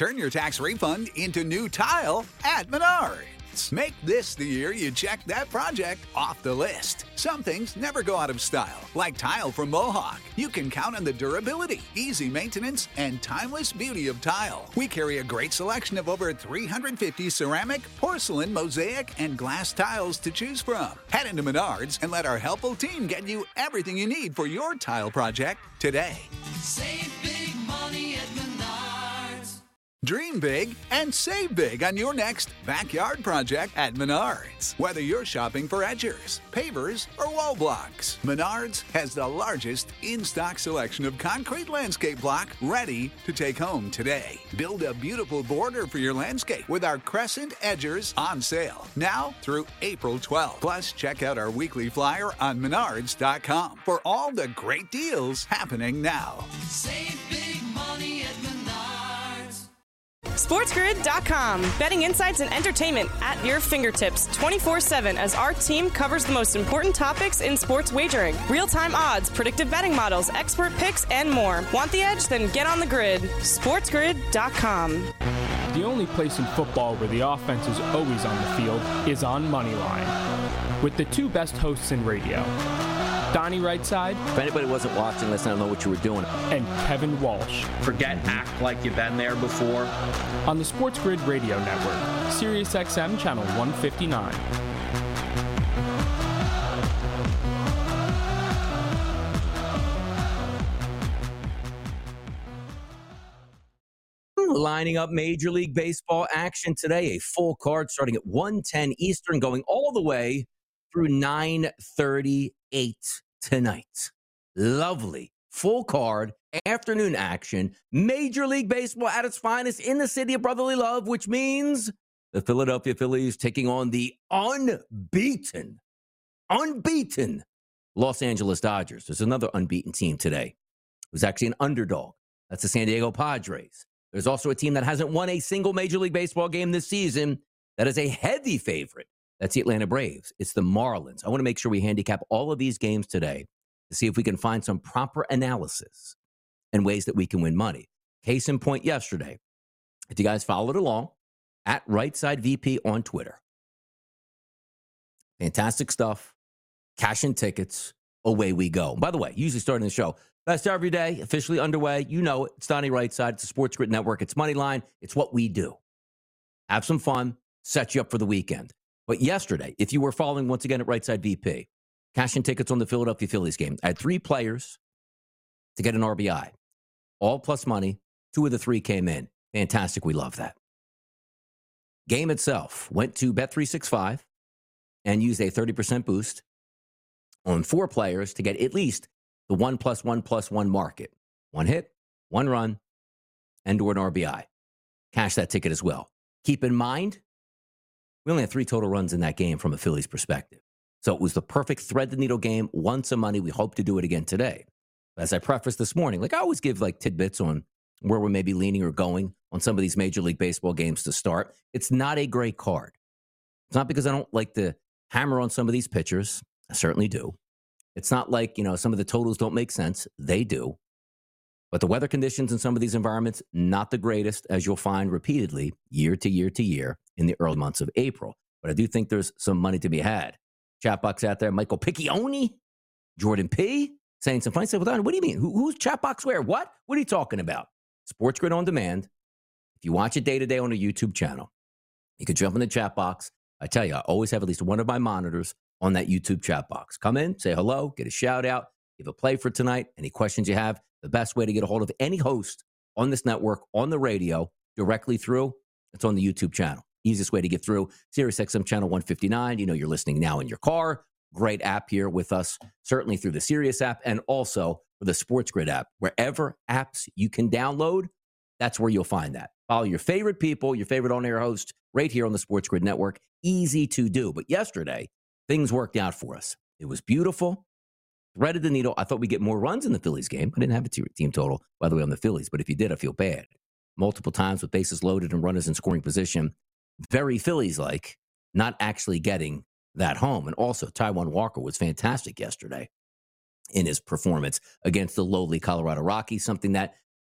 Turn your tax refund into new tile at Menards. Make this the year you check that project off the list. Some things never go out of style, like tile from Mohawk. You can count on the durability, easy maintenance, and timeless beauty of tile. We carry a great selection of over 350 ceramic, porcelain, mosaic, and glass tiles to choose from. Head into Menards and let our helpful team get you everything you need for your tile project today. Save big money at Menards. Dream big and save big on your next backyard project at Menards. Whether you're shopping for edgers, pavers, or wall blocks, Menards has the largest in-stock selection of concrete landscape block ready to take home today. Build a beautiful border for your landscape with our Crescent Edgers on sale now through April 12th. Plus, check out our weekly flyer on Menards.com for all the great deals happening now. Save big money at Menards. SportsGrid.com. Betting insights and entertainment at your fingertips 24/7 as our team covers the most important topics in sports wagering. Real-time odds, predictive betting models, expert picks, and more. Want the edge? Then get on the grid. SportsGrid.com. The only place in football where the offense is always on the field is on Moneyline. With the two best hosts in radio, Donnie Rightside. If anybody wasn't watching, let's not know what you were doing. And Kevin Walsh. Forget act like you've been there before. On the Sports Grid Radio Network, Sirius XM Channel 159. Lining up Major League Baseball action today. A full card starting at 1:10 Eastern, going all the way through 9:38 tonight. Lovely. Full card, afternoon action. Major League Baseball at its finest in the city of brotherly love, which means the Philadelphia Phillies taking on the unbeaten Los Angeles Dodgers. There's another unbeaten team today who's actually an underdog. That's the San Diego Padres. There's also a team that hasn't won a single Major League Baseball game this season that is a heavy favorite. That's the Atlanta Braves. It's the Marlins. I want to make sure we handicap all of these games today to see if we can find some proper analysis and ways that we can win money. Case in point yesterday, if you guys followed along, at RightSideVP on Twitter. Fantastic stuff. Cash and tickets. Away we go. By the way, usually starting the show, best every day, officially underway. You know it. It's Donnie Rightside. It's the Sports Grid Network. It's Moneyline. It's what we do. Have some fun. Set you up for the weekend. But yesterday, if you were following once again at Rightside VP, cash and tickets on the Philadelphia Phillies game. I had 3 players to get an RBI. All plus money. 2 of the 3 came in. Fantastic. We love that. Game itself went to Bet365 and used a 30% boost on 4 players to get at least the 1+1+1 market. 1 hit, 1 run, and or an RBI. Cash that ticket as well. Keep in mind, we only had 3 total runs in that game from a Phillies perspective. So it was the perfect thread-the-needle game, won some money. We hope to do it again today. As I prefaced this morning, I always give tidbits on where we're maybe leaning or going on some of these Major League Baseball games to start. It's not a great card. It's not because I don't like to hammer on some of these pitchers. I certainly do. It's not like, some of the totals don't make sense. They do. But the weather conditions in some of these environments, not the greatest, as you'll find repeatedly year to year to year in the early months of April. But I do think there's some money to be had. Chat box out there, Michael Piccioni, Jordan P., saying some funny stuff. What do you mean? Who's chat box where? What? What are you talking about? Sports Grid on demand. If you watch it day to day on a YouTube channel, you can jump in the chat box. I tell you, I always have at least one of my monitors on that YouTube chat box. Come in, say hello, get a shout out, give a play for tonight. Any questions you have, the best way to get a hold of any host on this network, on the radio, directly through, it's on the YouTube channel. Easiest way to get through, Sirius XM Channel 159. You're listening now in your car. Great app here with us, certainly through the Sirius app and also for the Sports Grid app. Wherever apps you can download, that's where you'll find that. Follow your favorite people, your favorite on-air host right here on the Sports Grid Network. Easy to do. But yesterday, things worked out for us. It was beautiful. Threaded the needle. I thought we'd get more runs in the Phillies game. I didn't have a team total, by the way, on the Phillies. But if you did, I feel bad. Multiple times with bases loaded and runners in scoring position. Very Phillies-like, not actually getting that home. And also, Taijuan Walker was fantastic yesterday in his performance against the lowly Colorado Rockies, something that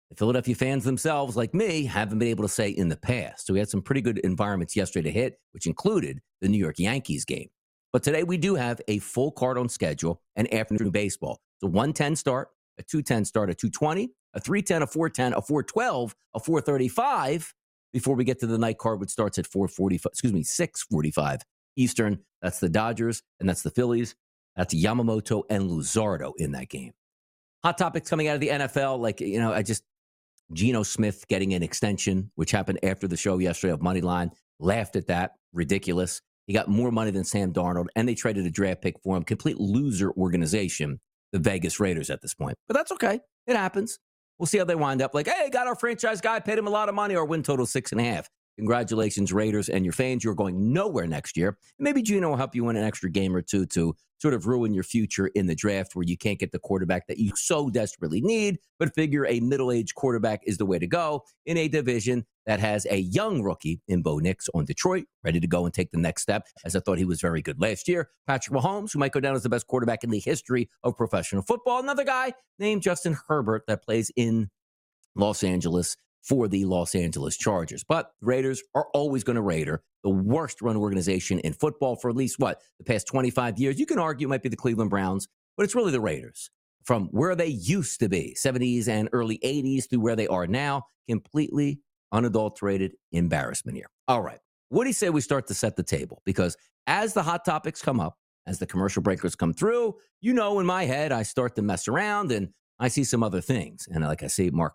the Philadelphia fans themselves, like me, haven't been able to say in the past. So we had some pretty good environments yesterday to hit, which included the New York Yankees game. But today we do have a full card on schedule and afternoon baseball. It's a 1:10 start, a 2:10 start, a 2:20, a 3:10, a 4:10, a 4:12, a 4:35 before we get to the night card, which starts at 6:45 Eastern. That's the Dodgers and that's the Phillies. That's Yamamoto and Luzardo in that game. Hot topics coming out of the NFL, Geno Smith getting an extension, which happened after the show yesterday of Moneyline. Laughed at that. Ridiculous. He got more money than Sam Darnold, and they traded a draft pick for him. Complete loser organization, the Vegas Raiders at this point. But that's okay. It happens. We'll see how they wind up. Like, hey, got our franchise guy, paid him a lot of money. Our win total 6.5. Congratulations, Raiders and your fans. You're going nowhere next year. And maybe Geno will help you win an extra game or two to sort of ruin your future in the draft where you can't get the quarterback that you so desperately need, but figure a middle-aged quarterback is the way to go in a division that has a young rookie in Bo Nix on Detroit, ready to go and take the next step, as I thought he was very good last year. Patrick Mahomes, who might go down as the best quarterback in the history of professional football. Another guy named Justin Herbert that plays in Los Angeles for the Los Angeles Chargers. But the Raiders are always going to Raider, the worst run organization in football for at least, the past 25 years. You can argue it might be the Cleveland Browns, but it's really the Raiders. From where they used to be, 70s and early 80s, to where they are now, completely unadulterated embarrassment here. All right. What do you say we start to set the table? Because as the hot topics come up, as the commercial breakers come through, in my head, I start to mess around and I see some other things. And like I see Mark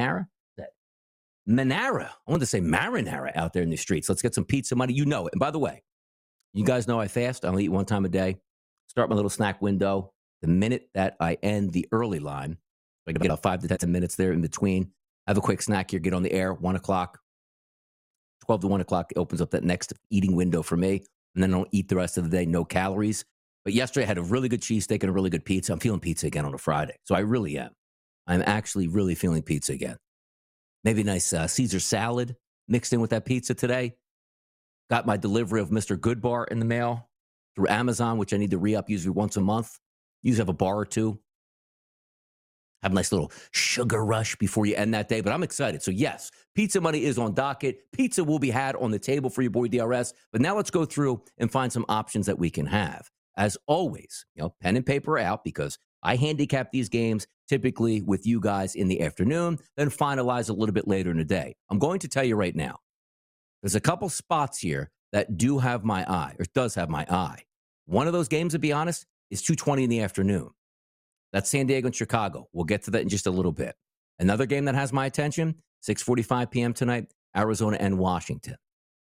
Manara. I wanted to say marinara out there in the streets. Let's get some pizza money. You know it. And by the way, you guys know I fast. I only eat one time a day. Start my little snack window the minute that I end the early line. I get about 5 to 10 minutes there in between. Have a quick snack here. Get on the air. 1 o'clock. 12 to 1 o'clock opens up that next eating window for me. And then I don't eat the rest of the day. No calories. But yesterday I had a really good cheesesteak and a really good pizza. I'm feeling pizza again on a Friday. So I really am. I'm actually really feeling pizza again. Maybe a nice Caesar salad mixed in with that pizza today. Got my delivery of Mr. Goodbar in the mail through Amazon, which I need to re-up usually once a month. Usually have a bar or two. Have a nice little sugar rush before you end that day. But I'm excited. So yes, pizza money is on docket. Pizza will be had on the table for your boy DRS. But now let's go through and find some options that we can have. As always, pen and paper out because I handicap these games typically with you guys in the afternoon, then finalize a little bit later in the day. I'm going to tell you right now, there's a couple spots here that do have my eye, or does have my eye. One of those games, to be honest, is 2:20 in the afternoon. That's San Diego and Chicago. We'll get to that in just a little bit. Another game that has my attention, 6:45 p.m. tonight, Arizona and Washington.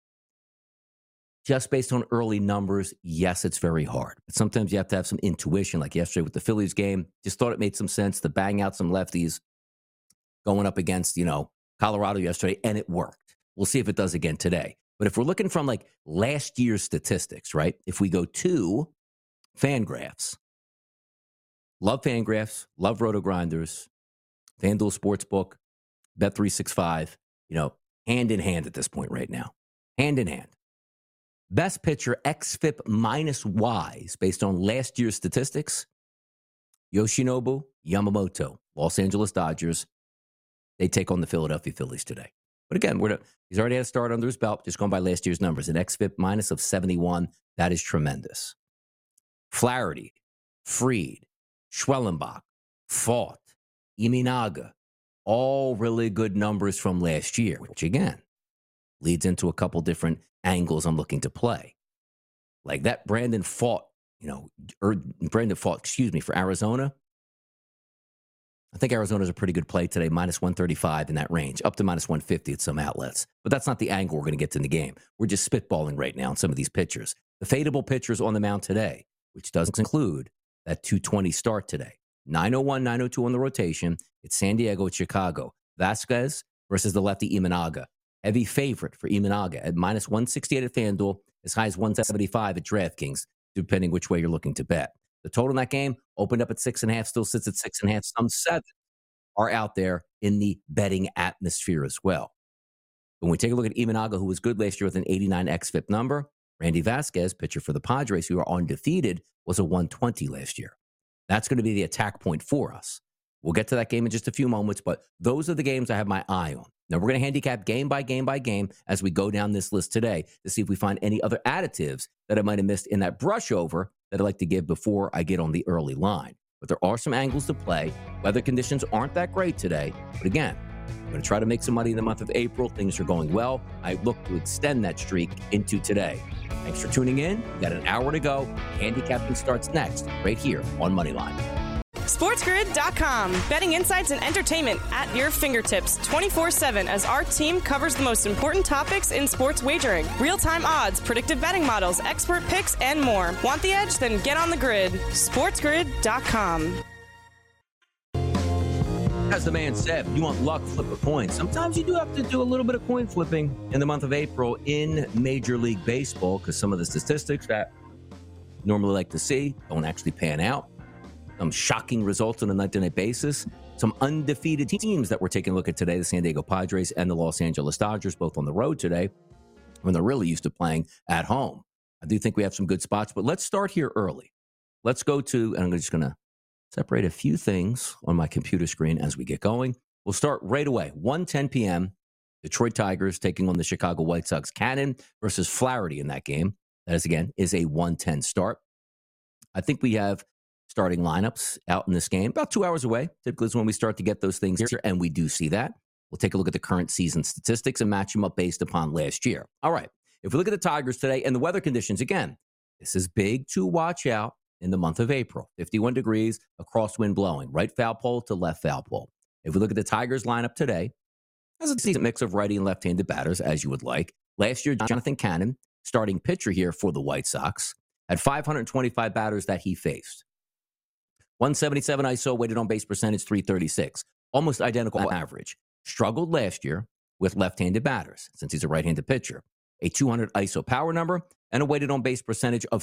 Just based on early numbers, yes, it's very hard. But sometimes you have to have some intuition, like yesterday with the Phillies game. Just thought it made some sense to bang out some lefties going up against, Colorado yesterday, and it worked. We'll see if it does again today. But if we're looking from last year's statistics, right? If we go to Fangraphs, love Fangraphs, love Roto Grinders, FanDuel Sportsbook, Bet365, hand in hand at this point right now. Hand in hand. Best pitcher XFIP minus Ys based on last year's statistics. Yoshinobu Yamamoto, Los Angeles Dodgers. They take on the Philadelphia Phillies today. But again, he's already had a start under his belt, just going by last year's numbers. An XFIP minus of 71. That is tremendous. Flaherty, Fried, Schwellenbach, Fought, Iminaga, all really good numbers from last year, which again leads into a couple different angles I'm looking to play. Like that Brandon Fought, for Arizona. I think Arizona's a pretty good play today, minus 135 in that range, up to minus 150 at some outlets. But that's not the angle we're going to get to in the game. We're just spitballing right now on some of these pitchers. The fadeable pitchers on the mound today, which doesn't include that 2:20 start today. 9:01, 9:02 on the rotation. It's San Diego at Chicago. Vasquez versus the lefty Iminaga. Heavy favorite for Iminaga at minus 168 at FanDuel, as high as 175 at DraftKings, depending which way you're looking to bet. The total in that game opened up at 6.5, still sits at 6.5. Some 7 are out there in the betting atmosphere as well. When we take a look at Iminaga, who was good last year with an 89 XFIP number, Randy Vasquez, pitcher for the Padres, who are undefeated, was a 120 last year. That's going to be the attack point for us. We'll get to that game in just a few moments, but those are the games I have my eye on. Now, we're going to handicap game by game by game as we go down this list today to see if we find any other additives that I might have missed in that brush over that I'd like to give before I get on the early line. But there are some angles to play. Weather conditions aren't that great today. But again, I'm going to try to make some money in the month of April. Things are going well. I look to extend that streak into today. Thanks for tuning in. We've got an hour to go. Handicapping starts next, right here on Moneyline. SportsGrid.com. Betting insights and entertainment at your fingertips 24/7 as our team covers the most important topics in sports wagering. Real-time odds, predictive betting models, expert picks, and more. Want the edge? Then get on the grid. SportsGrid.com. As the man said, you want luck, flip a coin. Sometimes you do have to do a little bit of coin flipping in the month of April in Major League Baseball because some of the statistics that I normally like to see don't actually pan out. Some shocking results on a night-to-night basis. Some undefeated teams that we're taking a look at today, the San Diego Padres and the Los Angeles Dodgers, both on the road today when they're really used to playing at home. I do think we have some good spots, but let's start here early. Let's go to, and I'm just going to separate a few things on my computer screen as we get going. We'll start right away. 1:10 p.m., Detroit Tigers taking on the Chicago White Sox. Cannon versus Flaherty in that game. That is, again, is a 1:10 start. I think we have starting lineups out in this game about 2 hours away. Typically is when we start to get those things here, and we do see that. We'll take a look at the current season statistics and match them up based upon last year. All right. If we look at the Tigers today and the weather conditions, again, this is big to watch out in the month of April. 51 degrees, a crosswind blowing, right foul pole to left foul pole. If we look at the Tigers lineup today, has a decent mix of righty and left-handed batters, as you would like. Last year, Jonathan Cannon, starting pitcher here for the White Sox, had 525 batters that he faced. 177 ISO, weighted on base percentage, 336. Almost identical average. Struggled last year with left-handed batters, since he's a right-handed pitcher. A 200 ISO power number and a weighted on base percentage of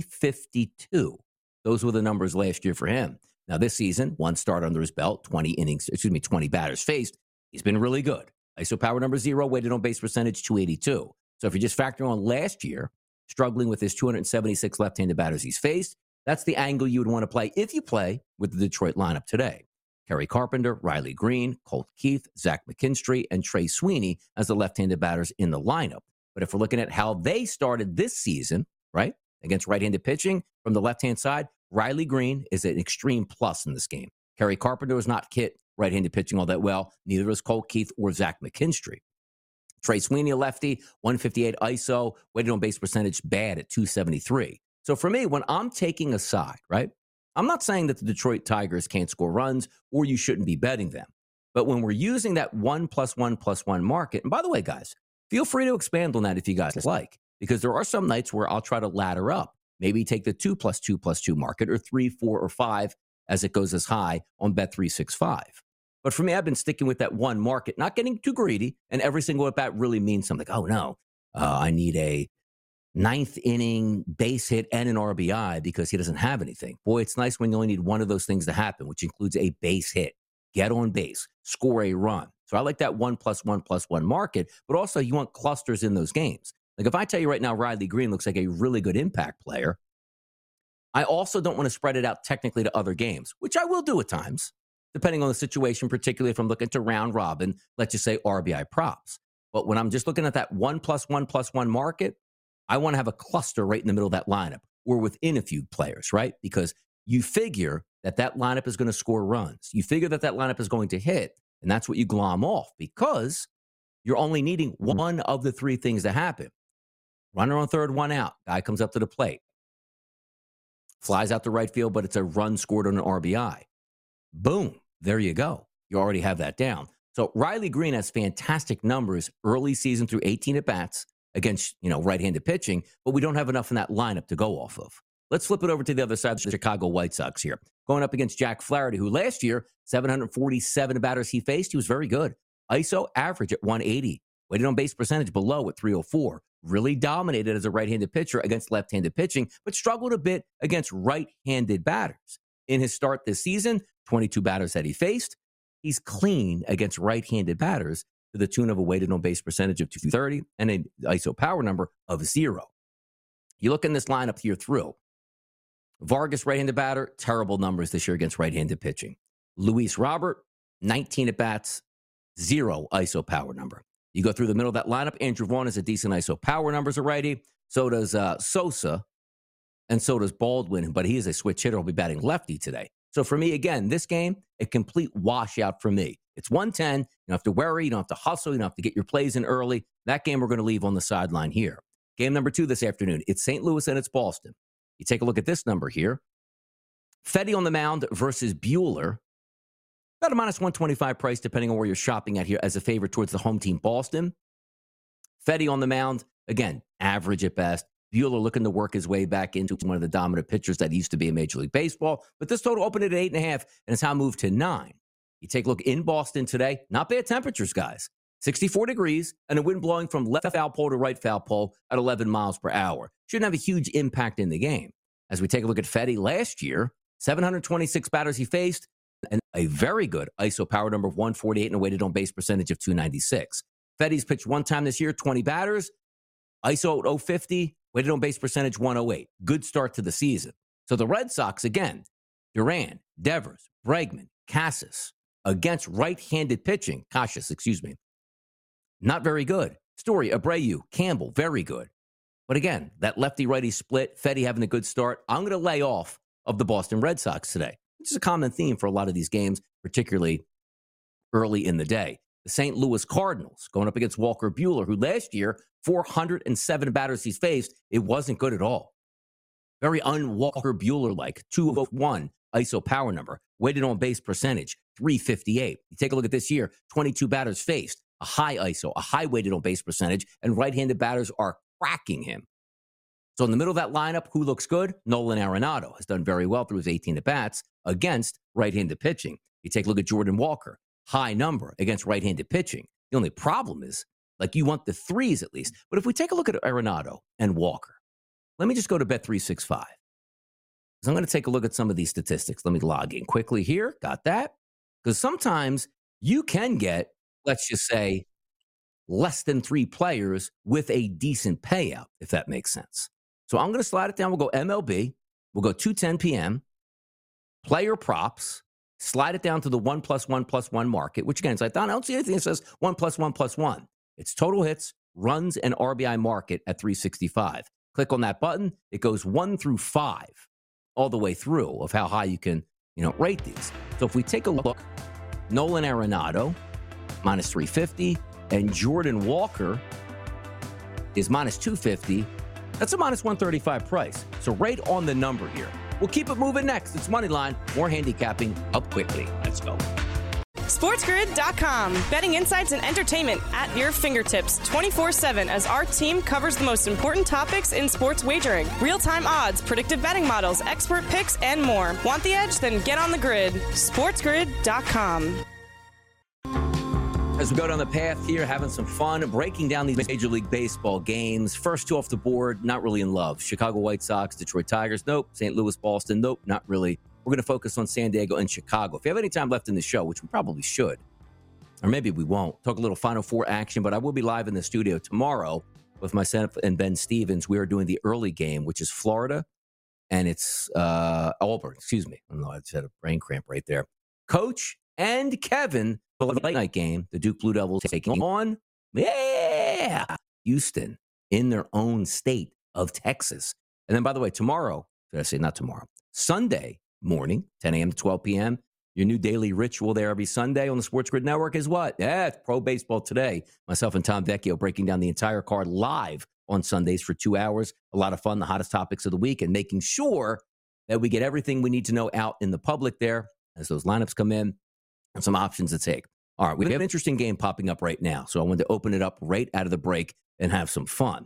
352. Those were the numbers last year for him. Now this season, one start under his belt, 20 batters faced. He's been really good. ISO power number 0, weighted on base percentage 282. So if you're just factoring on last year, struggling with his 276 left-handed batters he's faced, that's the angle you would want to play if you play with the Detroit lineup today. Kerry Carpenter, Riley Green, Colt Keith, Zach McKinstry, and Trey Sweeney as the left-handed batters in the lineup. But if we're looking at how they started this season, right, against right-handed pitching from the left-hand side, Riley Green is an extreme plus in this game. Kerry Carpenter was not hit right-handed pitching all that well. Neither was Colt Keith or Zach McKinstry. Trey Sweeney, a lefty, 158 ISO, weighted on base percentage bad at 273. So for me, when I'm taking a side, right, I'm not saying that the Detroit Tigers can't score runs or you shouldn't be betting them. But when we're using that 1+1+1 market, and by the way, guys, feel free to expand on that if you guys like, because there are some nights where I'll try to ladder up. Maybe take the 2+2+2 market or 3, 4, or 5 as it goes as high on Bet365. But for me, I've been sticking with that one market, not getting too greedy, and every single at bat really means something. Oh, no, I need a ninth inning base hit and an RBI because he doesn't have anything. Boy, it's nice when you only need one of those things to happen, which includes a base hit, get on base, score a run. So I like that 1+1+1 market, but also you want clusters in those games. Like if I tell you right now, Riley Green looks like a really good impact player, I also don't want to spread it out technically to other games, which I will do at times, depending on the situation, particularly if I'm looking to round robin, let's just say RBI props. But when I'm just looking at that 1+1+1 market, I want to have a cluster right in the middle of that lineup or within a few players, right? Because you figure that that lineup is going to score runs. You figure that that lineup is going to hit, and that's what you glom off because you're only needing one of the three things to happen. Runner on third, one out. Guy comes up to the plate. Flies out to right field, but it's a run scored on an RBI. Boom. There you go. You already have that down. So Riley Green has fantastic numbers early season through 18 at-bats against, right-handed pitching, but we don't have enough in that lineup to go off of. Let's flip it over to the other side of the Chicago White Sox here. Going up against Jack Flaherty, who last year, 747 batters he faced, he was very good. ISO average at 180. Weighted on base percentage below at 304. Really dominated as a right-handed pitcher against left-handed pitching, but struggled a bit against right-handed batters. In his start this season, 22 batters that he faced, he's clean against right-handed batters to the tune of a weighted on base percentage of 230 and an ISO power number of 0. You look in this lineup here through. Vargas, right-handed batter, terrible numbers this year against right-handed pitching. Luis Robert, 19 at-bats, 0 ISO power number. You go through the middle of that lineup, Andrew Vaughn has a decent ISO power numbers already. So does Sosa, and so does Baldwin, but he is a switch hitter. He'll be batting lefty today. So for me, again, this game, a complete washout for me. It's 110. You don't have to worry. You don't have to hustle. You don't have to get your plays in early. That game we're going to leave on the sideline here. Game number 2 this afternoon. It's St. Louis and it's Boston. You take a look at this number here. Fedde on the mound versus Buehler. About a minus 125 price, depending on where you're shopping at here, as a favorite towards the home team, Boston. Fedde on the mound, again, average at best. Buehler looking to work his way back into one of the dominant pitchers that used to be in Major League Baseball. But this total opened at 8.5, and it's how moved to 9. You take a look in Boston today. Not bad temperatures, guys. 64 degrees, and a wind blowing from left foul pole to right foul pole at 11 miles per hour. Shouldn't have a huge impact in the game. As we take a look at Fedde last year, 726 batters he faced, and a very good ISO power number of 148 and a weighted on base percentage of 296. Fedde's pitched one time this year, 20 batters, ISO at 050, weighted on base percentage 108. Good start to the season. So the Red Sox, again, Duran, Devers, Bregman, Casas, against right-handed pitching, not very good. Story, Abreu, Campbell, very good. But again, that lefty-righty split, Fedde having a good start. I'm going to lay off of the Boston Red Sox today, which is a common theme for a lot of these games, particularly early in the day. The St. Louis Cardinals going up against Walker Buehler, who last year, 407 batters he's faced, it wasn't good at all. Very un-Walker Buehler-like, 201 ISO power number, weighted on base percentage, 358. You take a look at this year, 22 batters faced, a high ISO, a high weighted on base percentage, and right-handed batters are cracking him. So in the middle of that lineup, who looks good? Nolan Arenado has done very well through his 18 at-bats against right-handed pitching. You take a look at Jordan Walker, high number against right-handed pitching. The only problem is, like, you want the threes at least. But if we take a look at Arenado and Walker, let me just go to Bet365. So I'm going to take a look at some of these statistics. Let me log in quickly here. Got that? Because sometimes you can get, let's just say, less than 3 players with a decent payout, if that makes sense. So I'm going to slide it down. We'll go MLB. We'll go 2:10 p.m. Player props. Slide it down to the 1+1+1 market, which again, I don't see anything that says 1+1+1. It's total hits, runs, and RBI market at 365. Click on that button. It goes 1 through 5 all the way through of how high you can, rate these. So if we take a look, Nolan Arenado, minus 350, and Jordan Walker is minus 250. That's a minus 135 price. So right on the number here. We'll keep it moving next. It's Moneyline. More handicapping up quickly. Let's go. SportsGrid.com. Betting insights and entertainment at your fingertips 24/7 as our team covers the most important topics in sports wagering. Real-time odds, predictive betting models, expert picks, and more. Want the edge? Then get on the grid. SportsGrid.com. As we go down the path here, having some fun, breaking down these Major League Baseball games. First 2 off the board, not really in love. Chicago White Sox, Detroit Tigers, nope. St. Louis, Boston, nope, not really. We're going to focus on San Diego and Chicago. If you have any time left in the show, which we probably should, or maybe we won't, talk a little Final Four action, but I will be live in the studio tomorrow with myself and Ben Stevens. We are doing the early game, which is Florida, and it's Auburn, excuse me. I don't know, I just had a brain cramp right there. Coach and Kevin, the late night game, the Duke Blue Devils taking on, Houston in their own state of Texas. And then, by the way, tomorrow, did I say not tomorrow? Sunday morning, 10 a.m. to 12 p.m., your new daily ritual there every Sunday on the Sports Grid Network is what? Yeah, it's Pro Baseball Today. Myself and Tom Vecchio breaking down the entire card live on Sundays for 2 hours. A lot of fun, the hottest topics of the week, and making sure that we get everything we need to know out in the public there as those lineups come in and some options to take. All right, we have an interesting game popping up right now, so I wanted to open it up right out of the break and have some fun.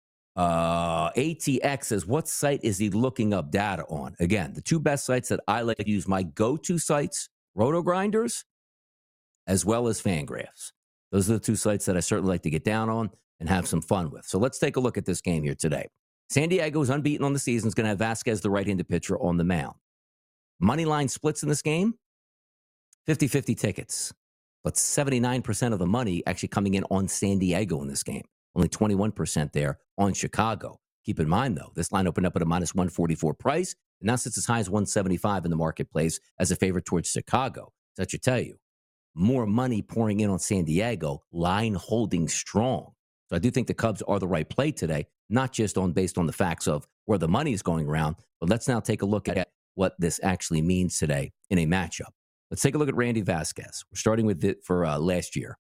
ATX says, what site is he looking up data on? Again, the 2 best sites that I like to use, my go-to sites, Roto-Grinders, as well as Fangraphs. Those are the 2 sites that I certainly like to get down on and have some fun with. So let's take a look at this game here today. San Diego is unbeaten on the season. Is going to have Vasquez, the right-handed pitcher, on the mound. Money line splits in this game, 50-50 tickets. But 79% of the money actually coming in on San Diego in this game. Only 21% there on Chicago. Keep in mind, though, this line opened up at a minus 144 price. It now sits as high as 175 in the marketplace as a favorite towards Chicago. So that should tell you more money pouring in on San Diego, line holding strong. So I do think the Cubs are the right play today, not just based on the facts of where the money is going around, but let's now take a look at what this actually means today in a matchup. Let's take a look at Randy Vasquez. We're starting with it for last year.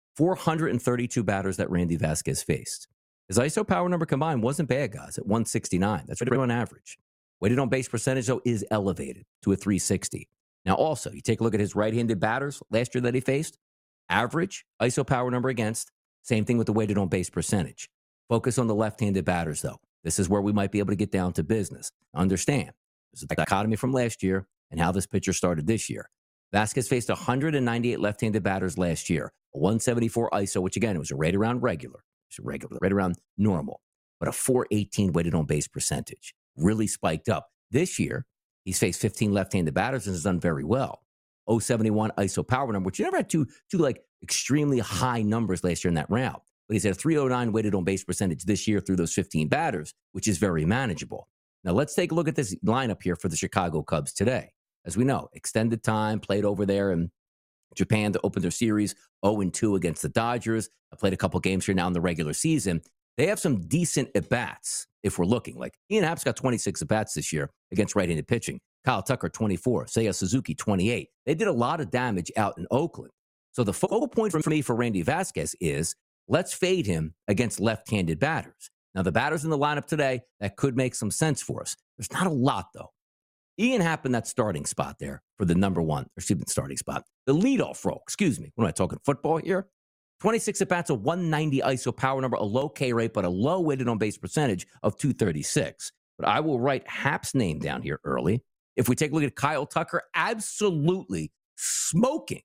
432 batters that Randy Vasquez faced. His ISO power number combined wasn't bad, guys, at 169. That's right on average. Weighted on base percentage, though, is elevated to a 360. Now, also, you take a look at his right-handed batters last year that he faced. Average ISO power number against. Same thing with the weighted on base percentage. Focus on the left-handed batters, though. This is where we might be able to get down to business. Understand, there's a dichotomy from last year and how this pitcher started this year. Vasquez faced 198 left-handed batters last year, a 174 ISO, which again, it was right around regular. It's regular, right around normal, but a 418 weighted on base percentage. Really spiked up. This year, he's faced 15 left-handed batters and has done very well. 071 ISO power number, which you never had two like extremely high numbers last year in that round. But he's at a 309 weighted on base percentage this year through those 15 batters, which is very manageable. Now, let's take a look at this lineup here for the Chicago Cubs today. As we know, extended time, played over there in Japan to open their series, 0-2 against the Dodgers. I played a couple games here now in the regular season. They have some decent at-bats if we're looking. Like Ian Happ's got 26 at-bats this year against right-handed pitching. Kyle Tucker, 24. Seiya Suzuki, 28. They did a lot of damage out in Oakland. So the focal point for me for Randy Vasquez is let's fade him against left-handed batters. Now, the batters in the lineup today, that could make some sense for us. There's not a lot, though. Ian Happ in that starting spot there for the number one, or starting spot. The leadoff role, what am I talking football here? 26 at-bats, a 190 ISO power number, a low K rate, but a low weighted on base percentage of 236. But I will write Happ's name down here early. If we take a look at Kyle Tucker, absolutely smoking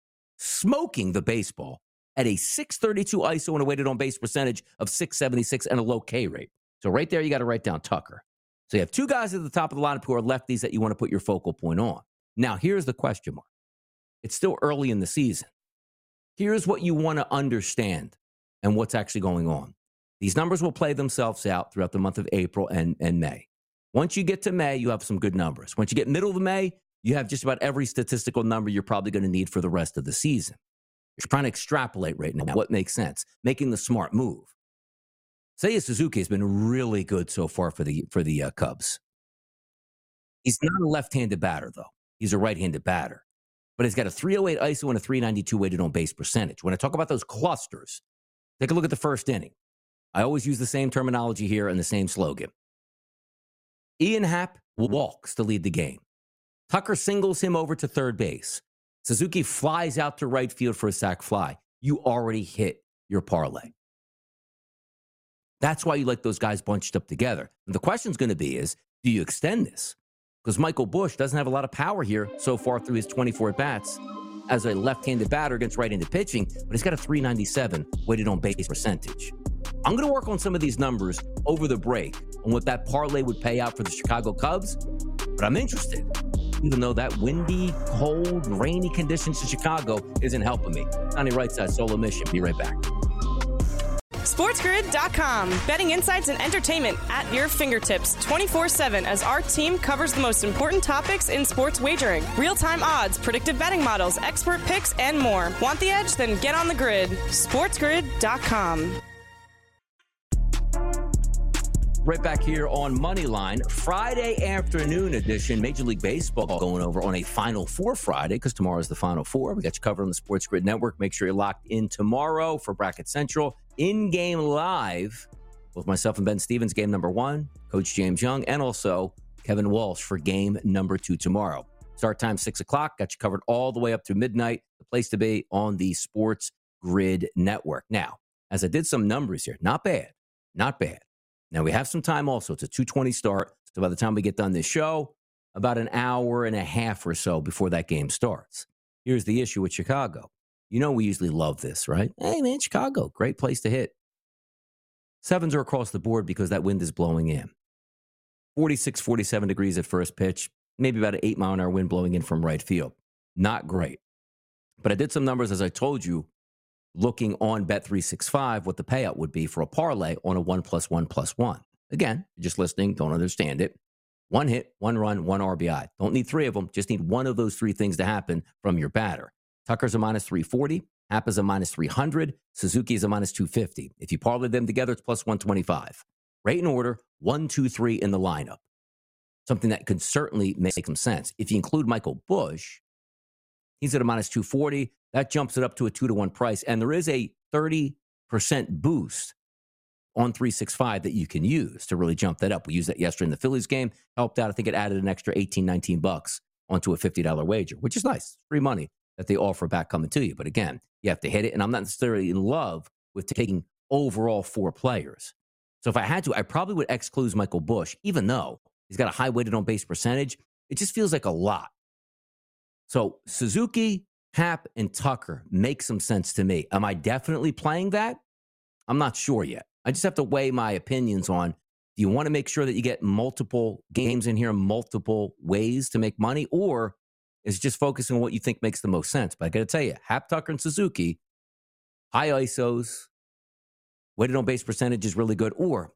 the baseball at a 632 ISO and a weighted on base percentage of 676 and a low K rate. So right there, you got to write down Tucker. So you have two guys at the top of the lineup who are lefties that you want to put your focal point on. Now, here's the question mark. It's still early in the season. Here's what you want to understand and what's actually going on. These numbers will play themselves out throughout the month of April and May. Once you get to May, you have some good numbers. Once you get middle of May, you have just about every statistical number you're probably going to need for the rest of the season. You're trying to extrapolate right now what makes sense, making the smart move. Seiya Suzuki has been really good so far for the Cubs. He's not a left-handed batter, though. He's a right-handed batter. But he's got a 308 ISO and a 392 weighted on base percentage. When I talk about those clusters, take a look at the first inning. I always use the same terminology here and the same slogan. Ian Happ walks to lead the game. Tucker singles him over to third base. Suzuki flies out to right field for a sac fly. You already hit your parlay. That's why you like those guys bunched up together. And the question's going to be is, do you extend this? Because Michael Busch doesn't have a lot of power here so far through his 24 at-bats as a left-handed batter against right-handed pitching, but he's got a 397 weighted on base percentage. I'm going to work on some of these numbers over the break on what that parlay would pay out for the Chicago Cubs, but I'm interested, even though that windy, cold, rainy conditions in Chicago isn't helping me. Donnie Rightside, solo mission. Be right back. SportsGrid.com. Betting insights and entertainment at your fingertips 24/7 as our team covers the most important topics in sports wagering. Real-time odds, predictive betting models, expert picks, and more. Want the edge? Then get on the grid. SportsGrid.com. Right back here on Moneyline, Friday afternoon edition, Major League Baseball going over on a Final Four Friday because tomorrow is the Final Four. We got you covered on the Sports Grid Network. Make sure you're locked in tomorrow for Bracket Central. In-game live with myself and Ben Stevens, game number 1, Coach James Young, and also Kevin Walsh for game number 2 tomorrow. Start time 6 o'clock. Got you covered all the way up to midnight. The place to be on the Sports Grid Network. Now, as I did some numbers here, not bad. Now, we have some time also. It's a 2:20 start. So by the time we get done this show, about an hour and a half or so before that game starts. Here's the issue with Chicago. You know we usually love this, right? Hey, man, Chicago, great place to hit. 7s are across the board because that wind is blowing in. 46, 47 degrees at first pitch. Maybe about an 8-mile-an-hour wind blowing in from right field. Not great. But I did some numbers, as I told you, looking on Bet365 what the payout would be for a parlay on a 1+1+1. Again, you're just listening, don't understand it. 1 hit, 1 run, 1 RBI. Don't need 3 of them. Just need one of those 3 things to happen from your batter. Tucker's a minus 340. Happ is a minus 300. Suzuki is a minus 250. If you parlay them together, it's plus 125. Right in order, 1, 2, 3 in the lineup. Something that could certainly make some sense. If you include Michael Busch, he's at a minus 240. That jumps it up to a 2-to-1 price. And there is a 30% boost on 365 that you can use to really jump that up. We used that yesterday in the Phillies game. Helped out. I think it added an extra 18, 19 bucks onto a $50 wager, which is nice. Free money that they offer back coming to you. But again, you have to hit it. And I'm not necessarily in love with taking overall 4 players. So if I had to, I probably would exclude Michael Busch, even though he's got a high weighted on base percentage. It just feels like a lot. So Suzuki, Happ, and Tucker make some sense to me. Am I definitely playing that? I'm not sure yet. I just have to weigh my opinions on, do you want to make sure that you get multiple games in here, multiple ways to make money, or is it just focusing on what you think makes the most sense? But I got to tell you, Happ, Tucker, and Suzuki, high ISOs, weighted on base percentage is really good. Or,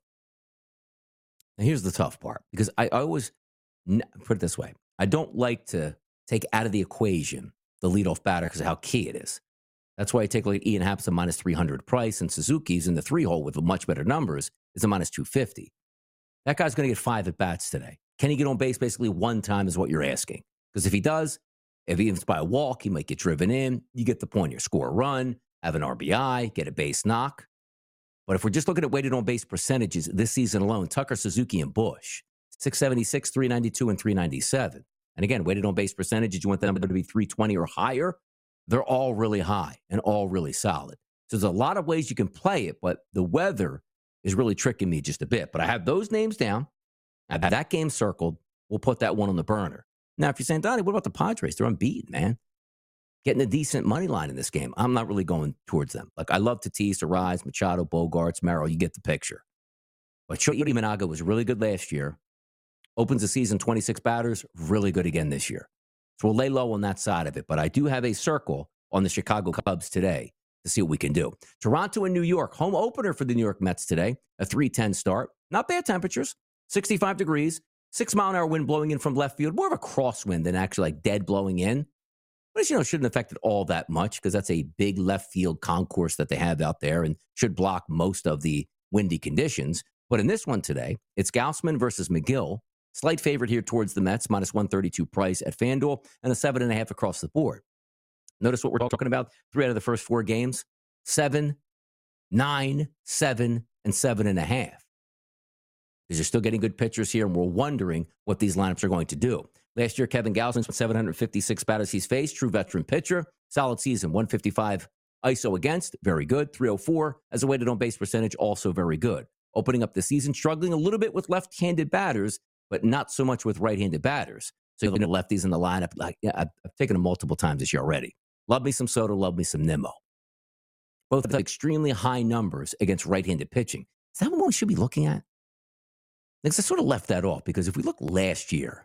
now here's the tough part, because I always, put it this way, I don't like to take out of the equation the leadoff batter because of how key it is. That's why I take like Ian Happ's a minus 300 price, and Suzuki's in the 3-hole with much better numbers is a minus 250. That guy's going to get 5 at-bats today. Can he get on base basically 1 time is what you're asking. Because if he does, if it's by a walk, he might get driven in. You get the point. You score a run, have an RBI, get a base knock. But if we're just looking at weighted on base percentages this season alone, Tucker, Suzuki, and Busch, 676, 392, and 397. And again, weighted on base percentages, you want them to be 320 or higher. They're all really high and all really solid. So there's a lot of ways you can play it, but the weather is really tricking me just a bit. But I have those names down. I have that game circled. We'll put that one on the burner. Now, if you're saying, Donnie, what about the Padres? They're unbeaten, man. Getting a decent money line in this game. I'm not really going towards them. Like, I love Tatis, Arise, Machado, Bogarts, Merrill. You get the picture. But Shota Imanaga was really good last year. Opens the season 26 batters, really good again this year. So we'll lay low on that side of it. But I do have a circle on the Chicago Cubs today to see what we can do. Toronto and New York, home opener for the New York Mets today. A 3:10 start. Not bad temperatures. 65 degrees. 6-mile-an-hour wind blowing in from left field. More of a crosswind than actually like dead blowing in. But shouldn't affect it all that much because that's a big left field concourse that they have out there and should block most of the windy conditions. But in this one today, it's Gausman versus McGill. Slight favorite here towards the Mets, minus 132 price at FanDuel, and a 7.5 across the board. Notice what we're talking about. 3 out of the first 4 games, 7, 9, 7, and 7.5. Because you're still getting good pitchers here, and we're wondering what these lineups are going to do. Last year, Kevin Gausman, 756 batters he's faced, true veteran pitcher, solid season, 155 ISO against, very good, 304 as a weighted on base percentage, also very good. Opening up the season, struggling a little bit with left-handed batters, but not so much with right-handed batters. So you're looking at lefties in the lineup. I've taken them multiple times this year already. Love me some Soto, love me some Nimmo. Both have extremely high numbers against right-handed pitching. Is that what we should be looking at? Because I sort of left that off, because if we look last year,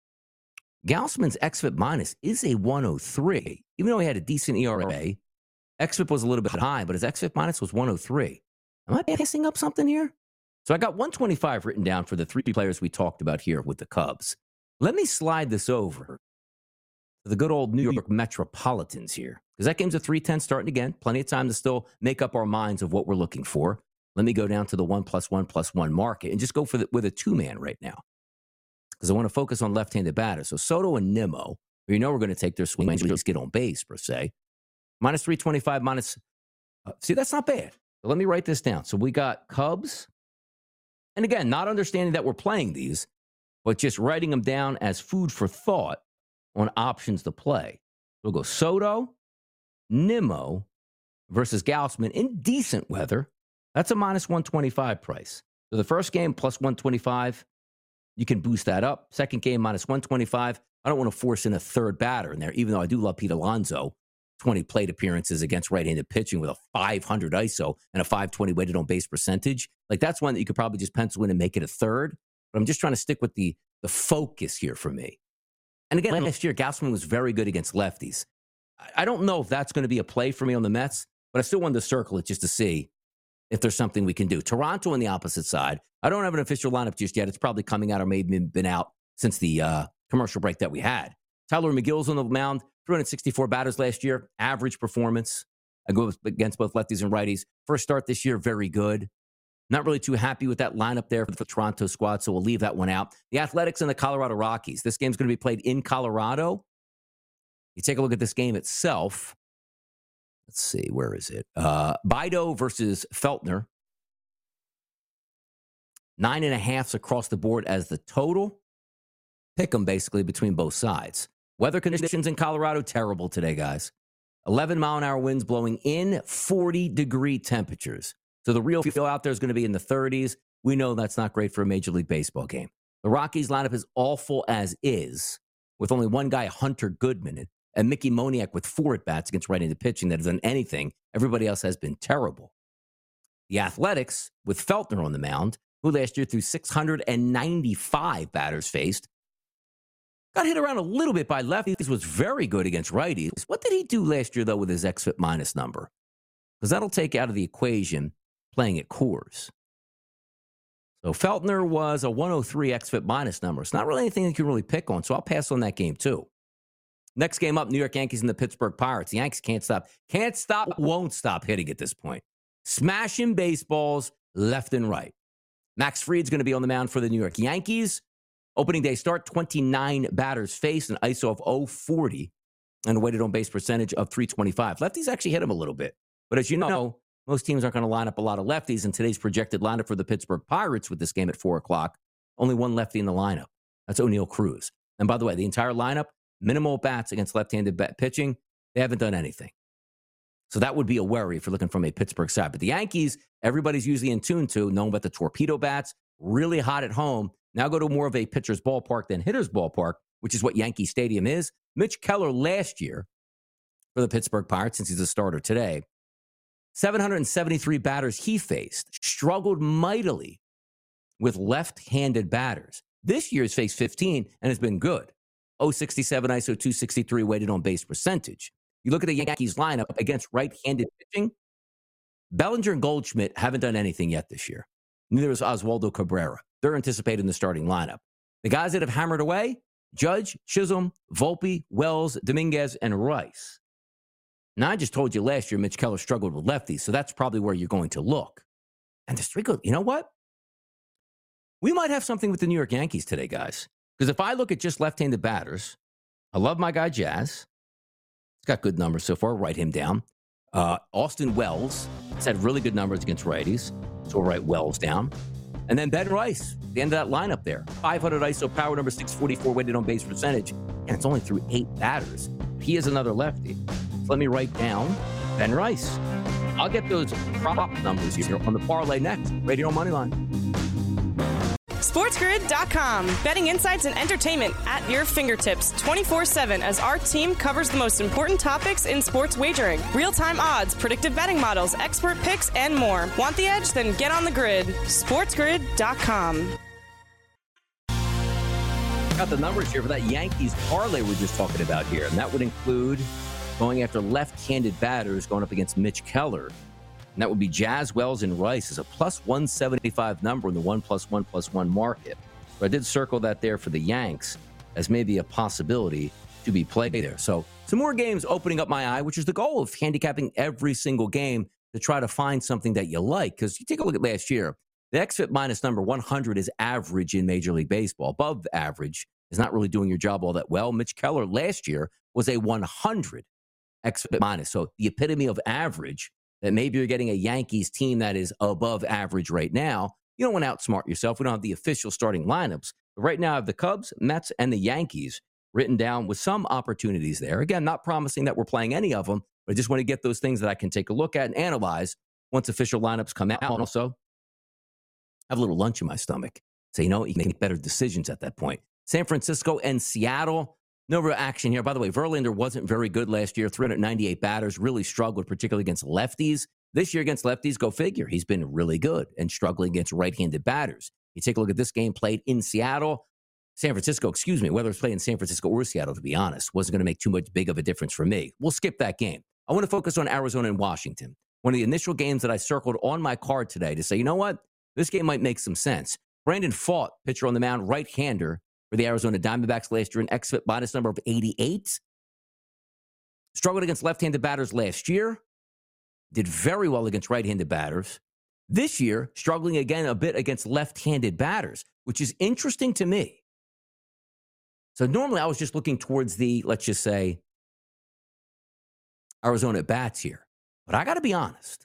Gausman's xFIP minus is a 103. Even though he had a decent ERA, xFIP was a little bit high, but his xFIP minus was 103. Am I passing up something here? So I got 125 written down for the 3 players we talked about here with the Cubs. Let me slide this over to the good old New York Metropolitans here, because that game's a 3:10 starting again. Plenty of time to still make up our minds of what we're looking for. Let me go down to the 1+1+1 market and just go with a 2-man right now, because I want to focus on left-handed batters. So Soto and Nimmo, we're going to take their swing and just get on base, per se. Minus 325, minus... see, that's not bad. So let me write this down. So we got Cubs. And again, not understanding that we're playing these, but just writing them down as food for thought on options to play. We'll go Soto, Nimmo versus Gausman in decent weather. That's a minus 125 price. So the first game, plus 125. You can boost that up. Second game, minus 125. I don't want to force in a third batter in there, even though I do love Pete Alonso. 20 plate appearances against right-handed pitching with a 500 ISO and a 520 weighted on base percentage. Like, that's one that you could probably just pencil in and make it a third. But I'm just trying to stick with the focus here for me. And again, last year, Gausman was very good against lefties. I don't know if that's going to be a play for me on the Mets, but I still wanted to circle it just to see if there's something we can do. Toronto on the opposite side. I don't have an official lineup just yet. It's probably coming out or maybe been out since the commercial break that we had. Tyler McGill's on the mound, 364 batters last year, average performance. I go against both lefties and righties. First start this year, very good. Not really too happy with that lineup there for the Toronto squad, so we'll leave that one out. The Athletics and the Colorado Rockies. This game's going to be played in Colorado. You take a look at this game itself. Let's see, where is it? Bido versus Feltner. 9.5s across the board as the total. Pick them basically between both sides. Weather conditions in Colorado, terrible today, guys. 11-mile-an-hour winds blowing in, 40-degree temperatures. So the real feel out there is going to be in the 30s. We know that's not great for a Major League Baseball game. The Rockies lineup is awful as is, with only one guy, Hunter Goodman, and Mickey Moniak with 4 at-bats against right-handed pitching that has done anything. Everybody else has been terrible. The Athletics, with Feltner on the mound, who last year threw 695 batters faced, got hit around a little bit by lefties, was very good against righties. What did he do last year, though, with his xFIP minus number? Because that'll take out of the equation playing at Coors. So Feltner was a 103 xFIP minus number. It's not really anything you can really pick on, so I'll pass on that game, too. Next game up, New York Yankees and the Pittsburgh Pirates. The Yankees can't stop, won't stop hitting at this point. Smashing baseballs left and right. Max Fried's going to be on the mound for the New York Yankees. Opening day start, 29 batters faced, an ISO of 040, and a weighted on base percentage of 325. Lefties actually hit him a little bit. But as you know, most teams aren't going to line up a lot of lefties. In today's projected lineup for the Pittsburgh Pirates with this game at 4 o'clock, only one lefty in the lineup. That's O'Neal Cruz. And by the way, the entire lineup, minimal bats against left-handed pitching. They haven't done anything. So that would be a worry if you're looking from a Pittsburgh side. But the Yankees, everybody's usually in tune to, knowing about the torpedo bats, really hot at home. Now go to more of a pitcher's ballpark than hitter's ballpark, which is what Yankee Stadium is. Mitch Keller last year for the Pittsburgh Pirates, since he's a starter today, 773 batters he faced, struggled mightily with left-handed batters. This year's faced 15 and has been good. 067 ISO 263 weighted on base percentage. You look at the Yankees lineup against right-handed pitching, Bellinger and Goldschmidt haven't done anything yet this year. Neither is Oswaldo Cabrera. They're anticipated in the starting lineup. The guys that have hammered away, Judge, Chisholm, Volpe, Wells, Dominguez, and Rice. Now, I just told you last year Mitch Keller struggled with lefties, so that's probably where you're going to look. And there's 3 good. You know what? We might have something with the New York Yankees today, guys. Because if I look at just left-handed batters, I love my guy Jazz. He's got good numbers so far. Write him down. Austin Wells has had really good numbers against righties, so we'll write Wells down. And then Ben Rice, the end of that lineup there. 500 ISO power, number 644 weighted on base percentage. And it's only through 8 batters. He is another lefty. So let me write down Ben Rice. I'll get those prop numbers here on the parlay next. Right here on Moneyline. SportsGrid.com. Betting insights and entertainment at your fingertips 24/7 as our team covers the most important topics in sports wagering. Real-time odds, predictive betting models, expert picks, and more. Want the edge? Then get on the grid. SportsGrid.com. Got the numbers here for that Yankees parlay we're just talking about here. And that would include going after left-handed batters going up against Mitch Keller. And that would be Jazz, Wells, and Rice as a plus 175 number in the 1+1+1 market. So I did circle that there for the Yanks as maybe a possibility to be played there. So some more games opening up my eye, which is the goal of handicapping every single game to try to find something that you like. Because you take a look at last year, the xFIP minus number 100 is average in Major League Baseball. Above average is not really doing your job all that well. Mitch Keller last year was a 100 xFIP minus. So the epitome of average, that maybe you're getting a Yankees team that is above average right now. You don't want to outsmart yourself. We don't have the official starting lineups. But right now I have the Cubs, Mets, and the Yankees written down with some opportunities there. Again, not promising that we're playing any of them, but I just want to get those things that I can take a look at and analyze once official lineups come out. And also have a little lunch in my stomach. So, you can make better decisions at that point. San Francisco and Seattle. No real action here. By the way, Verlander wasn't very good last year. 398 batters, really struggled, particularly against lefties. This year against lefties, go figure. He's been really good and struggling against right-handed batters. You take a look at this game played in Seattle. San Francisco, whether it's playing in San Francisco or Seattle, to be honest, wasn't going to make too much big of a difference for me. We'll skip that game. I want to focus on Arizona and Washington. One of the initial games that I circled on my card today to say, you know what? This game might make some sense. Brandon Pfaadt, pitcher on the mound, right-hander for the Arizona Diamondbacks last year, an xFIP minus number of 88. Struggled against left-handed batters last year. Did very well against right-handed batters. This year, struggling again a bit against left-handed batters, which is interesting to me. So normally I was just looking towards the, let's just say, Arizona bats here. But I got to be honest.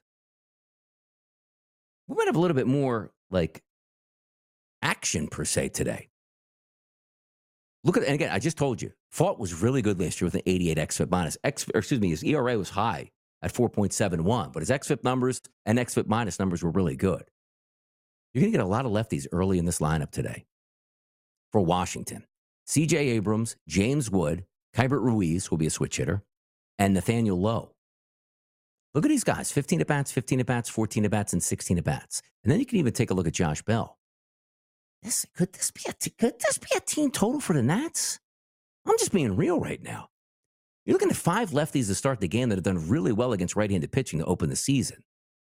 We might have a little bit more, like, action per se today. Look at, and again, I just told you, Pfaadt was really good last year with an 88 xFIP minus. His ERA was high at 4.71, but his xFIP numbers and xFIP minus numbers were really good. You're going to get a lot of lefties early in this lineup today for Washington. C.J. Abrams, James Wood, Kybert Ruiz, who will be a switch hitter, and Nathaniel Lowe. Look at these guys, 15 at-bats, 15 at-bats, 14 at-bats, and 16 at-bats. And then you can even take a look at Josh Bell. Could this be a team total for the Nats? I'm just being real right now. You're looking at 5 lefties to start the game that have done really well against right-handed pitching to open the season.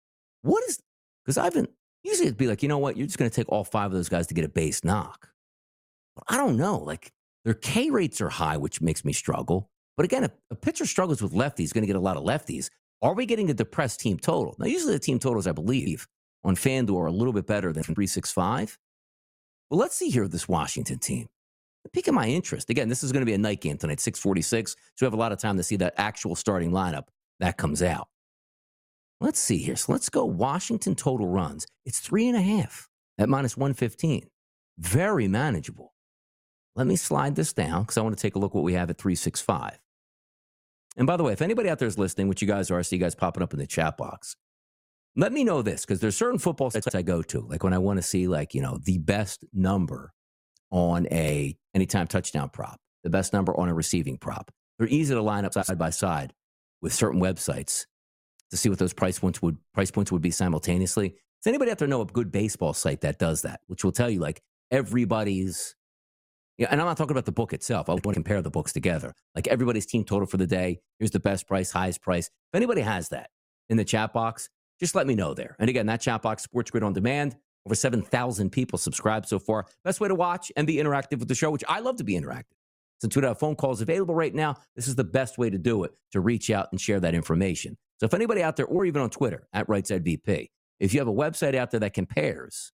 Because usually it'd be like, you know what, you're just going to take all 5 of those guys to get a base knock. But I don't know. Like, their K rates are high, which makes me struggle. But again, if a pitcher struggles with lefties, he's going to get a lot of lefties. Are we getting a depressed team total? Now, usually the team totals, I believe, on FanDuel are a little bit better than 365. Well, let's see here this Washington team. Piquing my interest. Again, this is going to be a night game tonight, 6:46. So we have a lot of time to see that actual starting lineup that comes out. Let's see here. So let's go Washington total runs. It's 3.5 at minus 115. Very manageable. Let me slide this down because I want to take a look what we have at 365. And by the way, if anybody out there is listening, which you guys are, I see you guys popping up in the chat box. Let me know this, because there's certain football sites I go to, like when I want to see, like, you know, the best number on a anytime touchdown prop, the best number on a receiving prop. They're easy to line up side by side with certain websites to see what those price points would be simultaneously. Does anybody out there know a good baseball site that does that, which will tell you like everybody's, yeah, and I'm not talking about the book itself. I want to compare the books together. Like everybody's team total for the day. Here's the best price, highest price. If anybody has that in the chat box, just let me know there. And again, that chat box, Sports Grid On Demand, over 7,000 people subscribed so far. Best way to watch and be interactive with the show, which I love to be interactive. Since we don't have phone calls available right now, this is the best way to do it, to reach out and share that information. So if anybody out there, or even on Twitter, at RightSideVP, if you have a website out there that compares,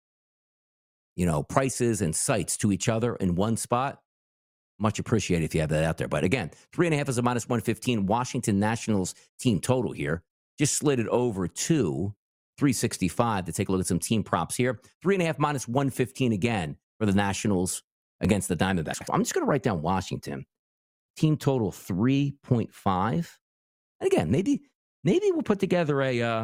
you know, prices and sites to each other in one spot, much appreciated if you have that out there. But again, 3.5 is a minus 115 Washington Nationals team total here. Just slid it over to 365 to take a look at some team props here. 3.5 minus 115 again for the Nationals against the Diamondbacks. I'm just going to write down Washington. Team total 3.5. And again, maybe we'll put together an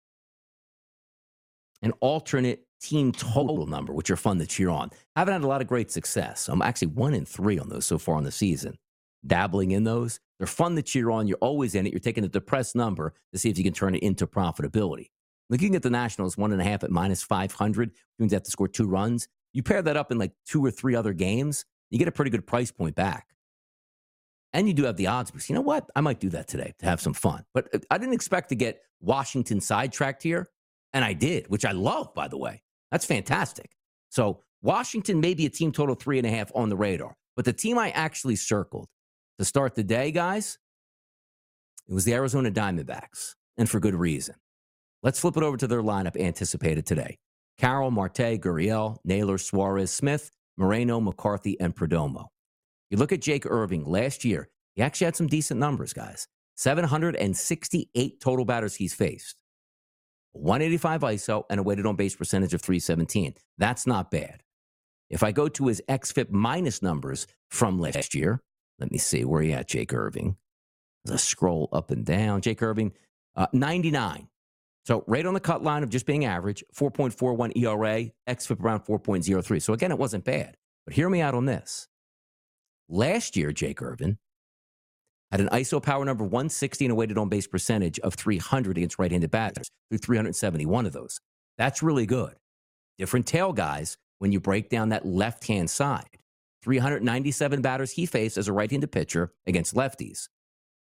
alternate team total number, which are fun to cheer on. I haven't had a lot of great success. I'm actually 1-3 on those so far in the season. Dabbling in those. They're fun to cheer on. You're always in it. You're taking a depressed number to see if you can turn it into profitability. Looking at the Nationals, 1.5 at minus 500. Means they have to score 2 runs. You pair that up in like 2 or 3 other games, you get a pretty good price point back. And you do have the odds boost. You know what? I might do that today to have some fun. But I didn't expect to get Washington sidetracked here. And I did, which I love, by the way. That's fantastic. So Washington may be a team total 3.5 on the radar. But the team I actually circled to start the day, guys, it was the Arizona Diamondbacks. And for good reason. Let's flip it over to their lineup anticipated today. Carroll, Marte, Gurriel, Naylor, Suarez, Smith, Moreno, McCarthy, and Perdomo. You look at Jake Irving last year, he actually had some decent numbers, guys. 768 total batters he's faced. 185 ISO and a weighted on base percentage of 317. That's not bad. If I go to his xFIP minus numbers from last year, let me see where he at, Jake Irving. Let's scroll up and down. Jake Irving, 99. So right on the cut line of just being average, 4.41 ERA, xFIP around 4.03. So again, it wasn't bad. But hear me out on this. Last year, Jake Irvin had an ISO power number 160 and a weighted on base percentage of 300 against right-handed batters through 371 of those. That's really good. Different tail guys when you break down that left-hand side. 397 batters he faced as a right-handed pitcher against lefties.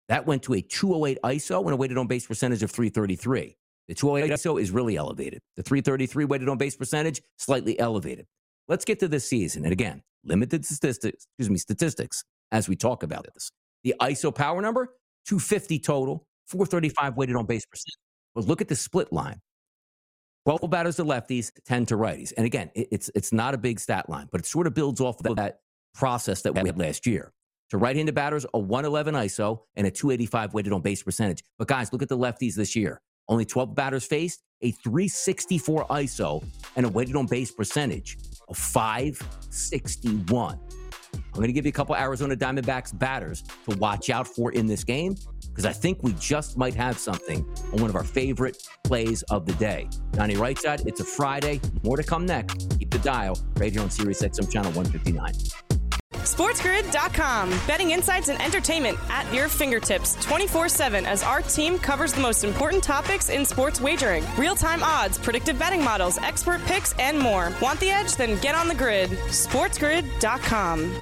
That went to a 208 ISO and a weighted on base percentage of 333. The 208 ISO is really elevated. The 333 weighted on base percentage, slightly elevated. Let's get to this season. And again, limited statistics as we talk about this. The ISO power number, 250 total, 435 weighted on base percentage. But look at the split line. 12 batters to lefties, 10 to righties. And again, it's not a big stat line, but it sort of builds off of that process that we had last year. To right-handed batters, a 111 ISO and a 285 weighted on base percentage. But guys, look at the lefties this year. Only 12 batters faced, a 364 ISO and a weighted on base percentage of 561. I'm going to give you a couple Arizona Diamondbacks batters to watch out for in this game, because I think we just might have something on one of our favorite plays of the day. Donnie Rightside, it's a Friday. More to come next. Keep the dial right here on Sirius XM Channel 159. SportsGrid.com. Betting insights and entertainment at your fingertips 24/7 as our team covers the most important topics in sports wagering. Real-time odds, predictive betting models, expert picks, and more. Want the edge? Then get on the grid. SportsGrid.com.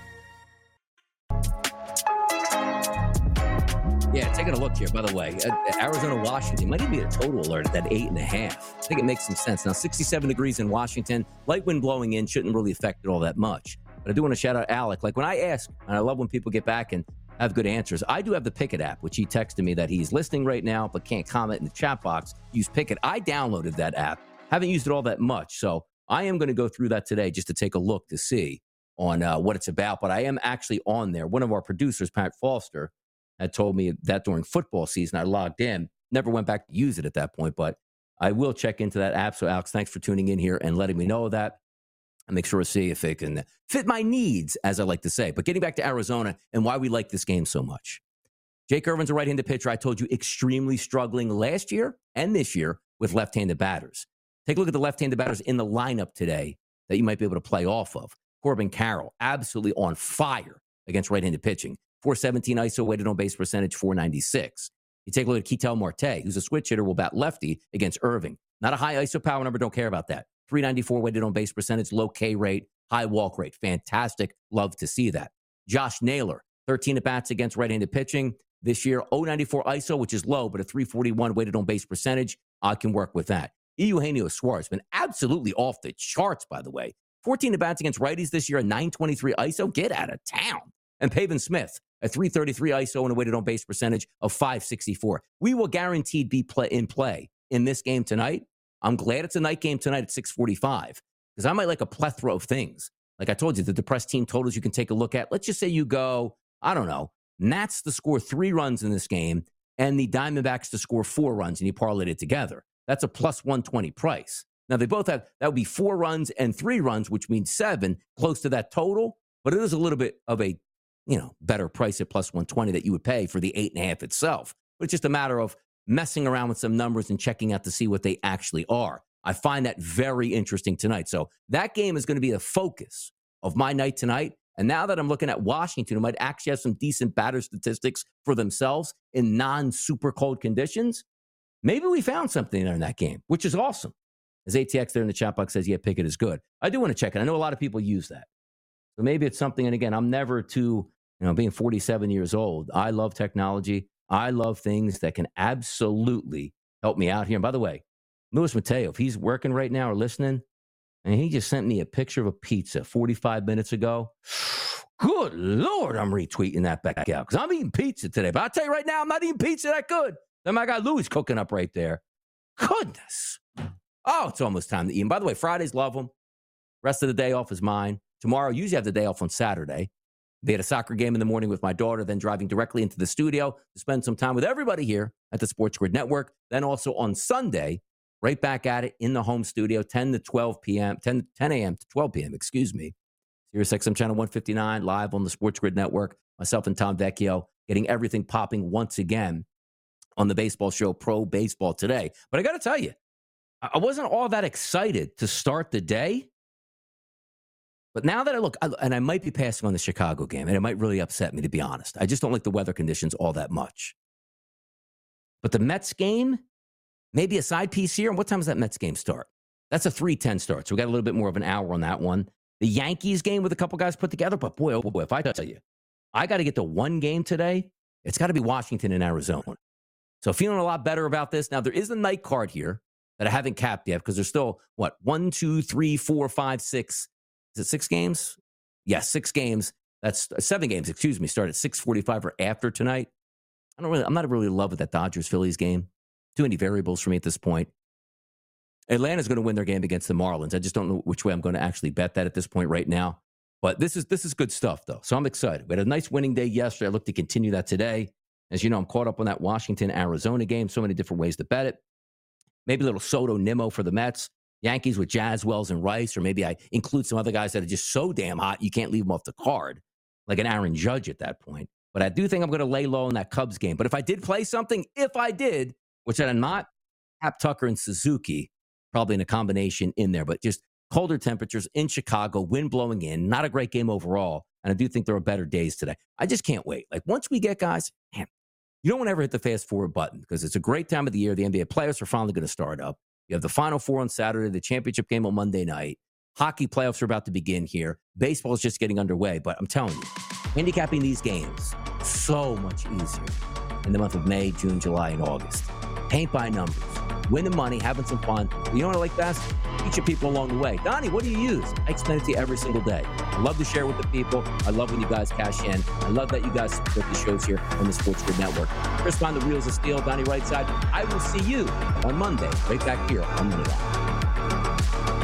Yeah, taking a look here, by the way. Arizona, Washington might even be a total alert at that 8.5. I think it makes some sense. Now, 67 degrees in Washington. Light wind blowing in shouldn't really affect it all that much. But I do want to shout out Alec. Like when I ask, and I love when people get back and have good answers, I do have the Pickett app, which he texted me that he's listening right now, but can't comment in the chat box. Use Pickett. I downloaded that app. Haven't used it all that much. So I am going to go through that today just to take a look to see on what it's about. But I am actually on there. One of our producers, Pat Foster, had told me that during football season, I logged in, never went back to use it at that point, but I will check into that app. So Alex, thanks for tuning in here and letting me know that. And make sure to see if it can fit my needs, as I like to say. But getting back to Arizona and why we like this game so much. Jake Irvin's a right-handed pitcher. I told you extremely struggling last year and this year with left-handed batters. Take a look at the left-handed batters in the lineup today that you might be able to play off of. Corbin Carroll, absolutely on fire against right-handed pitching. 417 ISO, weighted on base percentage, 496. You take a look at Ketel Marte, who's a switch hitter, will bat lefty against Irving. Not a high ISO power number, don't care about that. 394 weighted on base percentage, low K rate, high walk rate. Fantastic. Love to see that. Josh Naylor, 13 at-bats against right-handed pitching. This year, 094 ISO, which is low, but a 341 weighted on base percentage. I can work with that. Eugenio Suarez, been absolutely off the charts, by the way. 14 at-bats against righties this year, a 923 ISO. Get out of town. And Pavin Smith, a 333 ISO and a weighted on base percentage of 564. We will guaranteed be in play in this game tonight. I'm glad it's a night game tonight at 6:45 because I might like a plethora of things. Like I told you, the depressed team totals you can take a look at. Let's just say you go, I don't know, Nats to score 3 runs in this game and the Diamondbacks to score 4 runs and you parlay it together. That's a plus 120 price. Now, they both have, that would be 4 runs and 3 runs, which means 7, close to that total. But it is a little bit of a, better price at plus 120 that you would pay for the 8.5 itself. But it's just a matter of messing around with some numbers and checking out to see what they actually are. I find that very interesting tonight. So that game is going to be the focus of my night tonight. And now that I'm looking at Washington, who might actually have some decent batter statistics for themselves in non-super cold conditions, maybe we found something there in that game, which is awesome. As ATX there in the chat box says, yeah, Pickett is good. I do want to check it. I know a lot of people use that. So maybe it's something, and again, I'm never too, being 47 years old, I love technology. I love things that can absolutely help me out here. And by the way, Luis Mateo, if he's working right now or listening, and he just sent me a picture of a pizza 45 minutes ago. Good Lord, I'm retweeting that back out because I'm eating pizza today. But I'll tell you right now, I'm not eating pizza that good. Then my guy Louis cooking up right there. Goodness. Oh, it's almost time to eat. And by the way, Fridays, love them. Rest of the day off is mine. Tomorrow, usually have the day off on Saturday. They had a soccer game in the morning with my daughter, then driving directly into the studio to spend some time with everybody here at the Sports Grid Network. Then also on Sunday, right back at it in the home studio, 10 a.m. to 12 p.m., excuse me. Sirius XM Channel 159, live on the Sports Grid Network. Myself and Tom Vecchio getting everything popping once again on the baseball show, Pro Baseball Today. But I got to tell you, I wasn't all that excited to start the day. But now that I look, and I might be passing on the Chicago game, and it might really upset me, to be honest. I just don't like the weather conditions all that much. But the Mets game, maybe a side piece here. And what time does that Mets game start? That's a 3:10 start. So we got a little bit more of an hour on that one. The Yankees game with a couple guys put together. But boy, oh boy, if I tell you, I got to get to one game today It's got to be Washington and Arizona. So feeling a lot better about this. Now, there is a night card here that I haven't capped yet because there's still, 1, 2, 3, 4, 5, 6. Is it 6 games? Yes, 6 games. That's 7 games, start at 6:45 or after tonight. I'm not really in love with that Dodgers-Phillies game. Too many variables for me at this point. Atlanta's going to win their game against the Marlins. I just don't know which way I'm going to actually bet that at this point right now. But this is good stuff, though. So I'm excited. We had a nice winning day yesterday. I look to continue that today. As you know, I'm caught up on that Washington-Arizona game. So many different ways to bet it. Maybe a little Soto Nimmo for the Mets. Yankees with Jazz, Wells, and Rice. Or maybe I include some other guys that are just so damn hot you can't leave them off the card, like an Aaron Judge at that point. But I do think I'm going to lay low in that Cubs game. But if I did play something, which I'm not, Hap Tucker and Suzuki, probably in a combination in there. But just colder temperatures in Chicago, wind blowing in, not a great game overall. And I do think there are better days today. I just can't wait. Like, once we get guys, man, you don't want to ever hit the fast forward button because it's a great time of the year. The NBA playoffs are finally going to start up. You have the Final Four on Saturday, the championship game on Monday night. Hockey playoffs are about to begin here. Baseball is just getting underway. But I'm telling you, handicapping these games, so much easier in the month of May, June, July, and August. Paint by numbers. Winning money, having some fun. You know what I like best? Teaching people along the way. Donnie, what do you use? I explain it to you every single day. I love to share with the people. I love when you guys cash in. I love that you guys support the shows here on the Sports Grid Network. Chris Bond, the Wheels of Steel, Donnie Rightside. I will see you on Monday, right back here on Moneyline.